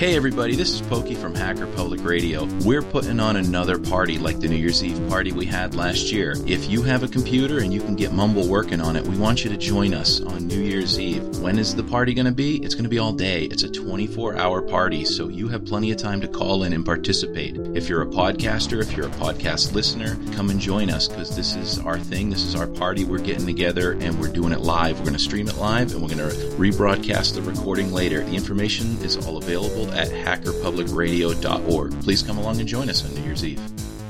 Hey everybody, this is Pokey from Hacker Public Radio. We're putting on another party like the New Year's Eve party we had last year. If you have a computer and you can get Mumble working on it, we want you to join us on New Year's Eve. When is the party going to be? It's going to be all day. It's a 24-hour party, so you have plenty of time to call in and participate. If you're a podcaster, if you're a podcast listener, come and join us because this is our thing. This is our party. We're getting together and we're doing it live. We're going to stream it live and we're going to rebroadcast the recording later. The information is all available at hackerpublicradio.org. Please come along and join us on New Year's Eve.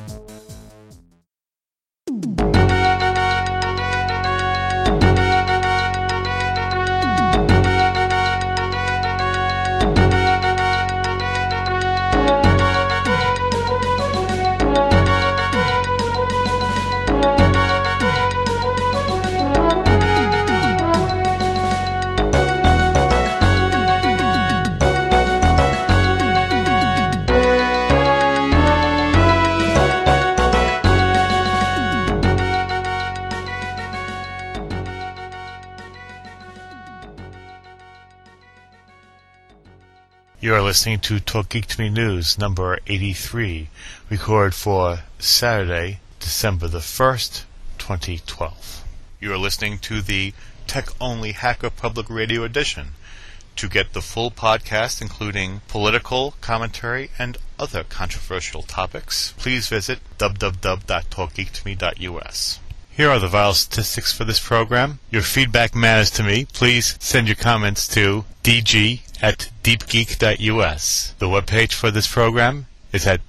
You are listening to Talk Geek to Me News, number 83, recorded for Saturday, December the 1st, 2012. You are listening to the Tech-Only Hacker Public Radio edition. To get the full podcast, including political commentary and other controversial topics, please visit www.talkgeektome.us. Here are the vital statistics for this program. Your feedback matters to me. Please send your comments to dg@deepgeek.us. The webpage for this program is at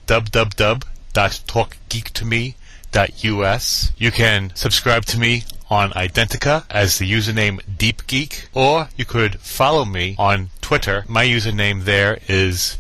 www.talkgeektome.us. You can subscribe to me on Identica as the username DeepGeek, or you could follow me on Twitter. My username there is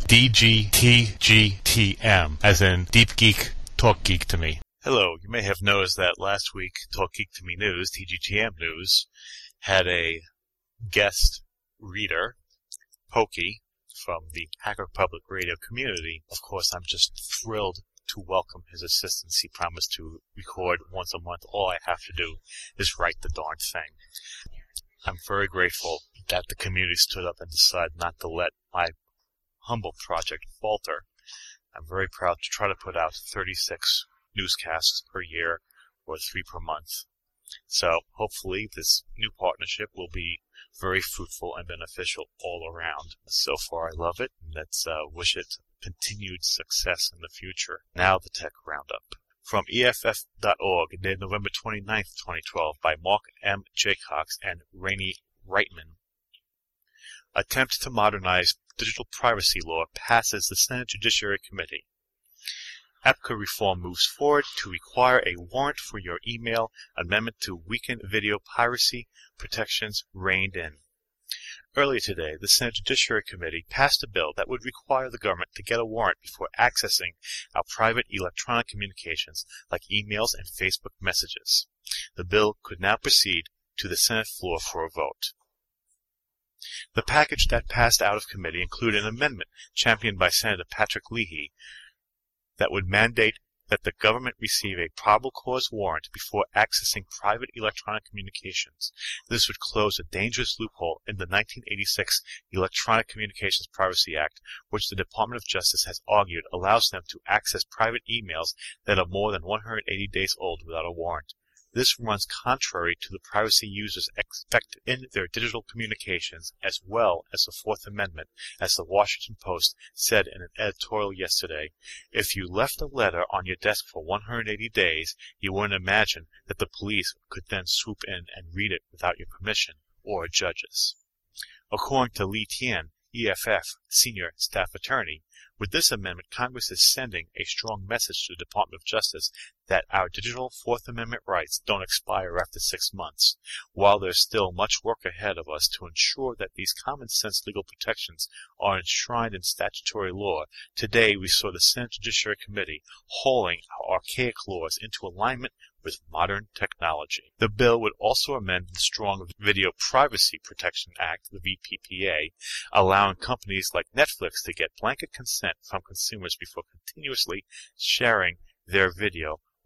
DGTGTM, as in Deep Geek, Talk Geek to Me. Hello, you may have noticed that last week, Talk Geek to Me News, TGTM News, had a guest reader, Pokey, from the Hacker Public Radio community. Of course, I'm just thrilled to welcome his assistance. He promised to record once a month. All I have to do is write the darn thing. I'm very grateful that the community stood up and decided not to let my humble project falter. I'm very proud to try to put out 36 newscasts per year, or 3 per month. So hopefully this new partnership will be very fruitful and beneficial all around. So far I love it, and let's wish it continued success in the future. Now the Tech Roundup. From EFF.org, dated November 29th, 2012, by Mark M. Jaycox and Rainey Reitman. Attempt to modernize digital privacy law passes the Senate Judiciary Committee. APCA reform moves forward to require a warrant for your email. Amendment to weaken video piracy protections reined in. Earlier today, the Senate Judiciary Committee passed a bill that would require the government to get a warrant before accessing our private electronic communications like emails and Facebook messages. The bill could now proceed to the Senate floor for a vote. The package that passed out of committee included an amendment championed by Senator Patrick Leahy that would mandate that the government receive a probable cause warrant before accessing private electronic communications. This would close a dangerous loophole in the 1986 Electronic Communications Privacy Act, which the Department of Justice has argued allows them to access private emails that are more than 180 days old without a warrant. This runs contrary to the privacy users expect in their digital communications, as well as the Fourth Amendment, as the Washington Post said in an editorial yesterday. If you left a letter on your desk for 180 days, you wouldn't imagine that the police could then swoop in and read it without your permission, or judges. According to Lee Tien, EFF senior staff attorney, with this amendment, Congress is sending a strong message to the Department of Justice that our digital Fourth Amendment rights don't expire after 6 months. While there's still much work ahead of us to ensure that these common-sense legal protections are enshrined in statutory law, today we saw the Senate Judiciary Committee hauling our archaic laws into alignment with modern technology. The bill would also amend the Strong Video Privacy Protection Act, the VPPA, allowing companies like Netflix to get blanket consent from consumers before continuously sharing their video,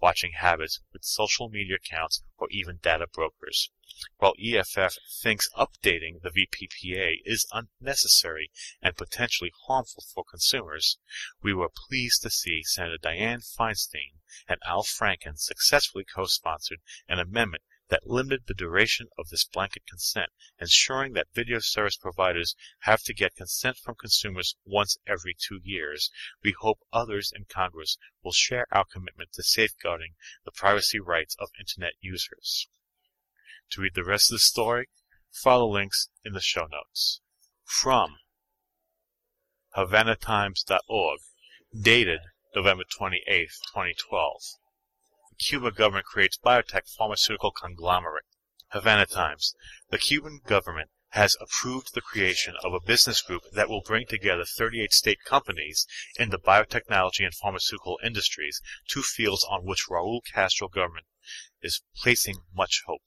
watching habits with social media accounts or even data brokers. While EFF thinks updating the VPPA is unnecessary and potentially harmful for consumers, we were pleased to see Senator Dianne Feinstein and Al Franken successfully co-sponsored an amendment that limited the duration of this blanket consent, ensuring that video service providers have to get consent from consumers once every 2 years. We hope others in Congress will share our commitment to safeguarding the privacy rights of Internet users. To read the rest of the story, follow links in the show notes. From HavanaTimes.org, dated November 28, 2012. The Cuban government creates biotech pharmaceutical conglomerate. Havana Times. The Cuban government has approved the creation of a business group that will bring together 38 state companies in the biotechnology and pharmaceutical industries, two fields on which Raul Castro government is placing much hope.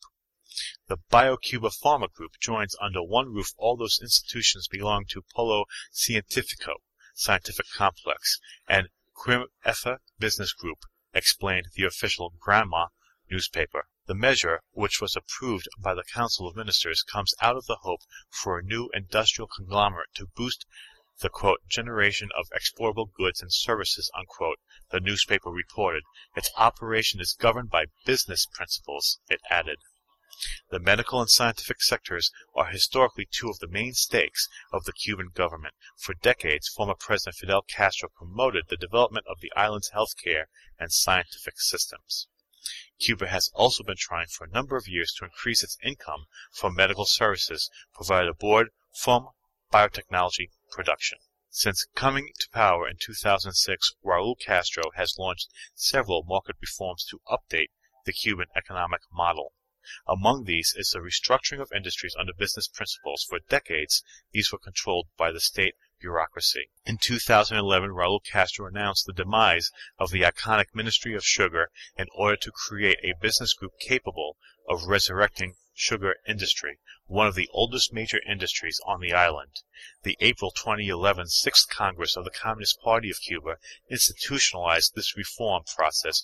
The BioCuba Pharma Group joins under one roof all those institutions belonging to Polo Cientifico, Scientific Complex, and Quim Effa Business Group, explained the official Granma newspaper. The measure, which was approved by the Council of Ministers, comes out of the hope for a new industrial conglomerate to boost the, quote, generation of exportable goods and services, unquote, the newspaper reported. Its operation is governed by business principles, it added. The medical and scientific sectors are historically two of the mainstays of the Cuban government. For decades, former President Fidel Castro promoted the development of the island's healthcare and scientific systems. Cuba has also been trying for a number of years to increase its income from medical services provided aboard from biotechnology production. Since coming to power in 2006, Raul Castro has launched several market reforms to update the Cuban economic model. Among these is the restructuring of industries under business principles. For decades, these were controlled by the state bureaucracy. In 2011, Raul Castro announced the demise of the iconic Ministry of Sugar in order to create a business group capable of resurrecting sugar industry, one of the oldest major industries on the island. The April 2011 6th Congress of the Communist Party of Cuba institutionalized this reform process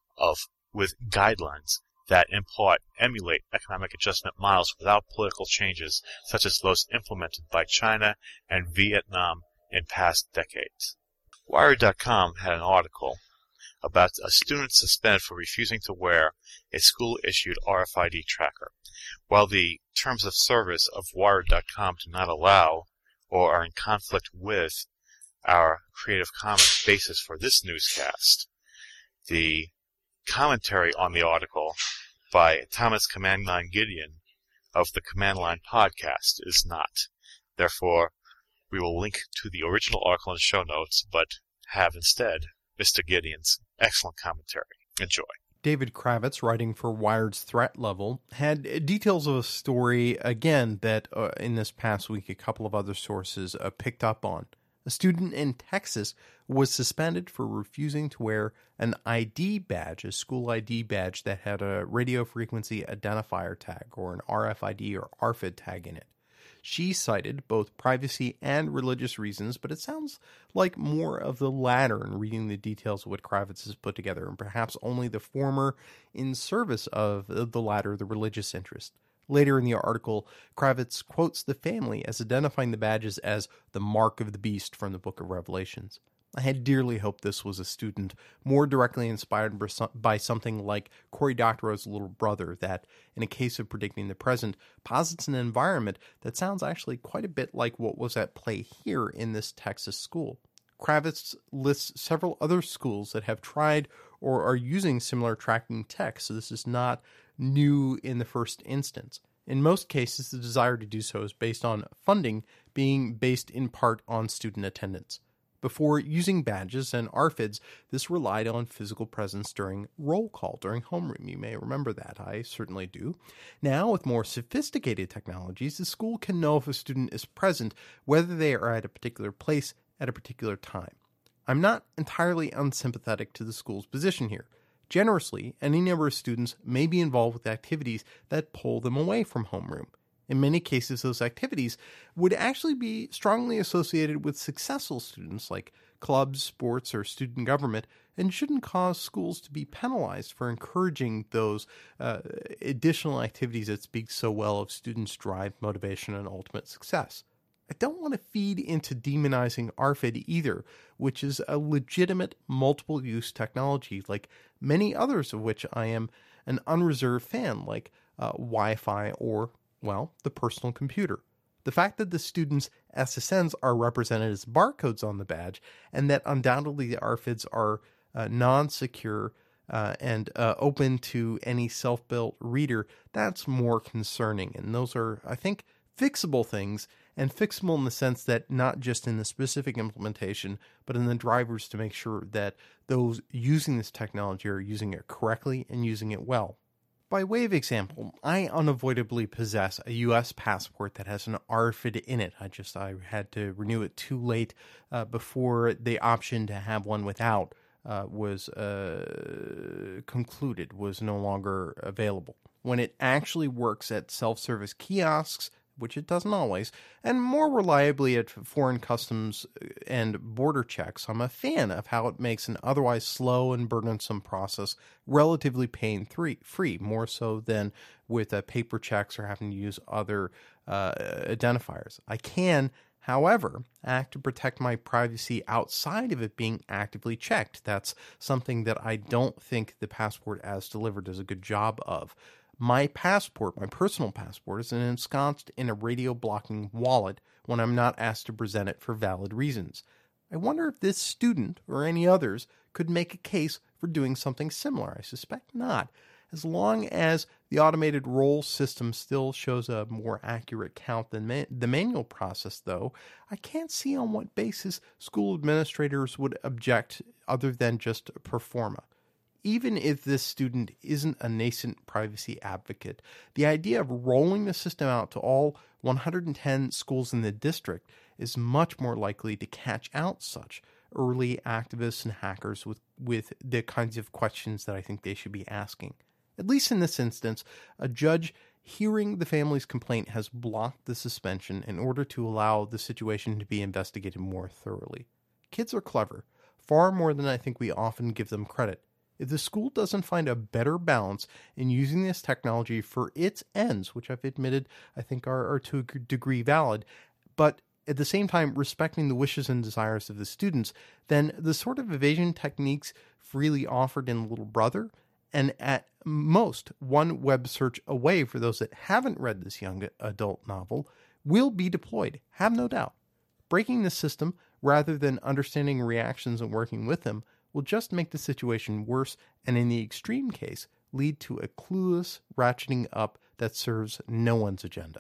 with guidelines that in part emulate economic adjustment models without political changes, such as those implemented by China and Vietnam in past decades. Wired.com had an article about a student suspended for refusing to wear a school-issued RFID tracker. While the terms of service of Wired.com do not allow or are in conflict with our Creative Commons basis for this newscast, the commentary on the article by Thomas Command Line Gideon of the Command Line podcast is not. Therefore, we will link to the original article in the show notes, but have instead Mr. Gideon's excellent commentary. Enjoy. David Kravitz, writing for Wired's Threat Level, had details of a story, again, that in this past week a couple of other sources picked up on. A student in Texas was suspended for refusing to wear an ID badge, a school ID badge that had a radio frequency identifier tag or an RFID or RFID tag in it. She cited both privacy and religious reasons, but it sounds like more of the latter in reading the details of what Kravitz has put together, and perhaps only the former in service of the latter, the religious interest. Later in the article, Kravitz quotes the family as identifying the badges as the mark of the beast from the Book of Revelations. I had dearly hoped this was a student more directly inspired by something like Cory Doctorow's Little Brother that, in a case of predicting the present, posits an environment that sounds actually quite a bit like what was at play here in this Texas school. Kravitz lists several other schools that have tried or are using similar tracking tech, so this is not new in the first instance. In most cases, the desire to do so is based on funding being based in part on student attendance. Before using badges and RFIDs, this relied on physical presence during roll call, during homeroom. You may remember that. I certainly do. Now, with more sophisticated technologies, the school can know if a student is present, whether they are at a particular place at a particular time. I'm not entirely unsympathetic to the school's position here. Generously, any number of students may be involved with activities that pull them away from homeroom. In many cases, those activities would actually be strongly associated with successful students like clubs, sports, or student government, and shouldn't cause schools to be penalized for encouraging those additional activities that speak so well of students' drive, motivation, and ultimate success. I don't want to feed into demonizing RFID either, which is a legitimate multiple-use technology, like many others of which I am an unreserved fan, like Wi-Fi or, well, the personal computer. The fact that the students' SSNs are represented as barcodes on the badge, and that undoubtedly the RFIDs are non-secure and open to any self-built reader, that's more concerning. And those are, I think, fixable things, and fixable in the sense that not just in the specific implementation, but in the drivers to make sure that those using this technology are using it correctly and using it well. By way of example, I unavoidably possess a U.S. passport that has an RFID in it. I had to renew it too late before the option to have one without was concluded, was no longer available. When it actually works at self-service kiosks, which it doesn't always, and more reliably at foreign customs and border checks, I'm a fan of how it makes an otherwise slow and burdensome process relatively pain-free, more so than with paper checks or having to use other identifiers. I can, however, act to protect my privacy outside of it being actively checked. That's something that I don't think the passport as delivered does a good job of. My passport, my personal passport, is ensconced in a radio blocking wallet when I'm not asked to present it for valid reasons. I wonder if this student, or any others, could make a case for doing something similar. I suspect not. As long as the automated roll system still shows a more accurate count than the manual process, though, I can't see on what basis school administrators would object other than just pro forma. Even if this student isn't a nascent privacy advocate, the idea of rolling the system out to all 110 schools in the district is much more likely to catch out such early activists and hackers with the kinds of questions that I think they should be asking. At least in this instance, a judge hearing the family's complaint has blocked the suspension in order to allow the situation to be investigated more thoroughly. Kids are clever, far more than I think we often give them credit. If the school doesn't find a better balance in using this technology for its ends, which I've admitted I think are to a degree valid, but at the same time respecting the wishes and desires of the students, then the sort of evasion techniques freely offered in Little Brother, and at most one web search away for those that haven't read this young adult novel, will be deployed, have no doubt. Breaking the system, rather than understanding reactions and working with them, will just make the situation worse and, in the extreme case, lead to a clueless ratcheting up that serves no one's agenda.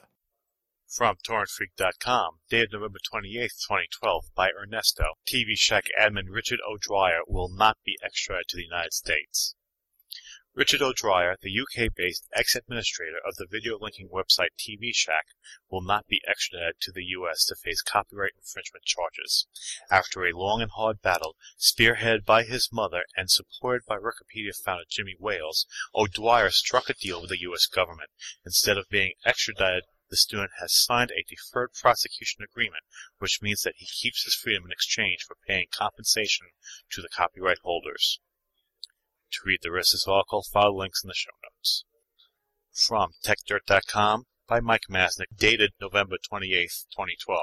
From TorrentFreak.com, dated November 28, 2012, by Ernesto. TV Shack admin Richard O'Dwyer will not be extradited to the United States. Richard O'Dwyer, the UK-based ex-administrator of the video linking website TV Shack, will not be extradited to the US to face copyright infringement charges. After a long and hard battle, spearheaded by his mother and supported by Wikipedia founder Jimmy Wales, O'Dwyer struck a deal with the US government. Instead of being extradited, the student has signed a deferred prosecution agreement, which means that he keeps his freedom in exchange for paying compensation to the copyright holders. To read the rest of this article, follow links in the show notes. From TechDirt.com, by Mike Masnick, dated November 28, 2012.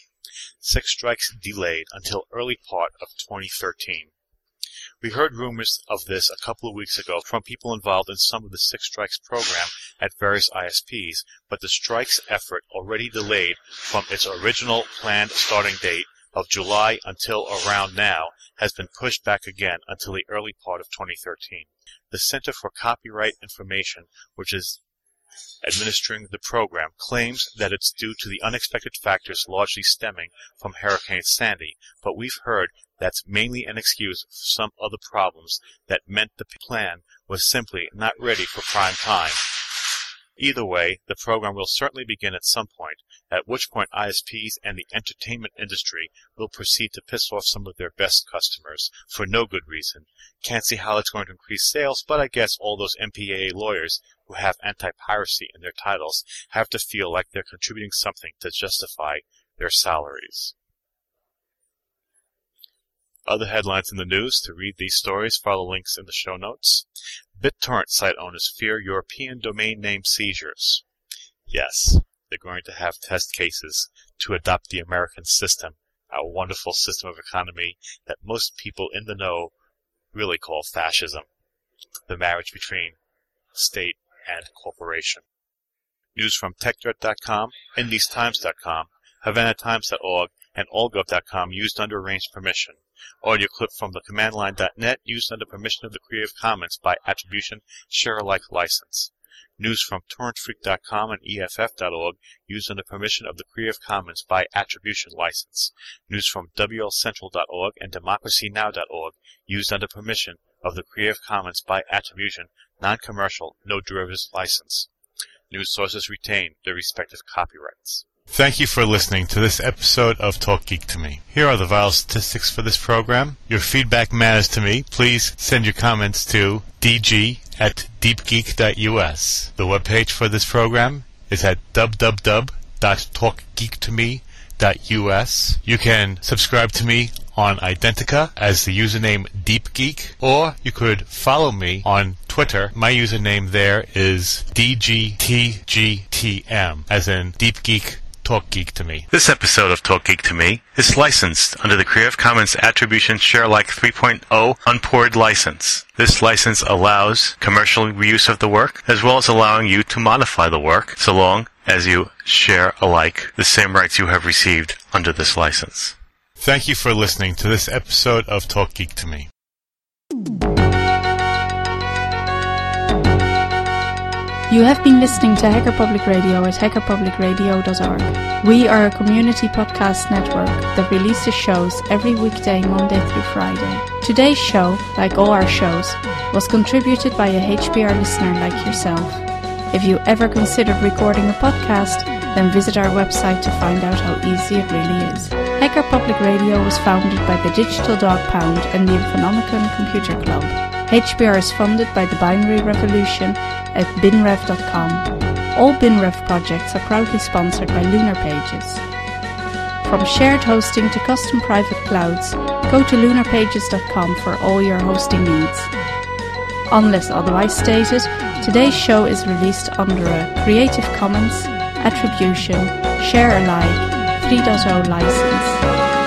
6 strikes delayed until early part of 2013. We heard rumors of this a couple of weeks ago from people involved in some of the 6 strikes program at various ISPs, but the strikes effort already delayed from its original planned starting date of July until around now has been pushed back again until the early part of 2013. The Center for Copyright Information, which is administering the program, claims that it's due to the unexpected factors largely stemming from Hurricane Sandy, but we've heard that's mainly an excuse for some other problems that meant the plan was simply not ready for prime time. Either way, the program will certainly begin at some point, at which point ISPs and the entertainment industry will proceed to piss off some of their best customers, for no good reason. Can't see how it's going to increase sales, but I guess all those MPAA lawyers who have anti-piracy in their titles have to feel like they're contributing something to justify their salaries. Other headlines in the news. To read these stories, follow links in the show notes. BitTorrent site owners fear European domain name seizures. Yes, they're going to have test cases to adopt the American system, our wonderful system of economy that most people in the know really call fascism, the marriage between state and corporation. News from TechDirt.com, IndieStimes.com, HavanaTimes.org, and AllGov.com used under arranged permission. Audio clip from the CommandLine.net used under permission of the Creative Commons by Attribution Share Alike license. News from TorrentFreak.com and EFF.org used under permission of the Creative Commons by Attribution license. News from WLCentral.org and DemocracyNow.org used under permission of the Creative Commons by Attribution, non-commercial, no derivatives license. News sources retain their respective copyrights. Thank you for listening to this episode of Talk Geek to Me. Here are the vital statistics for this program. Your feedback matters to me. Please send your comments to dg@deepgeek.us. The webpage for this program is at www.talkgeektome.us. You can subscribe to me on Identica as the username DeepGeek, or you could follow me on Twitter. My username there is DGTGTM, as in Deep Geek Talk Geek to Me. This episode of Talk Geek to Me is licensed under the Creative Commons Attribution Share Alike 3.0 Unported license. This license allows commercial reuse of the work, as well as allowing you to modify the work, so long as you share alike the same rights you have received under this license. Thank you for listening to this episode of Talk Geek to Me. You have been listening to Hacker Public Radio at hackerpublicradio.org. We are a community podcast network that releases shows every weekday, Monday through Friday. Today's show, like all our shows, was contributed by a HPR listener like yourself. If you ever considered recording a podcast, then visit our website to find out how easy it really is. Hacker Public Radio was founded by the Digital Dog Pound and the Infonomicon Computer Club. HPR is funded by the Binary Revolution at binrev.com. All BinRev projects are proudly sponsored by Lunar Pages. From shared hosting to custom private clouds, go to lunarpages.com for all your hosting needs. Unless otherwise stated, today's show is released under a Creative Commons Attribution Share Alike 3.0 license.